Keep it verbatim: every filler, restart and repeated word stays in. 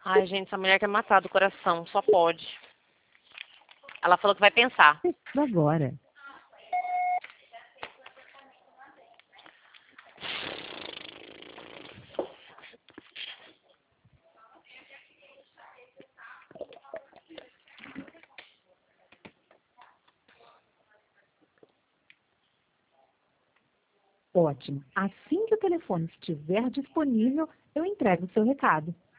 Ai, gente, essa mulher quer matar do coração, só pode. Ela falou que vai pensar. Agora. Ótimo. Assim que o telefone estiver disponível, eu entrego o seu recado.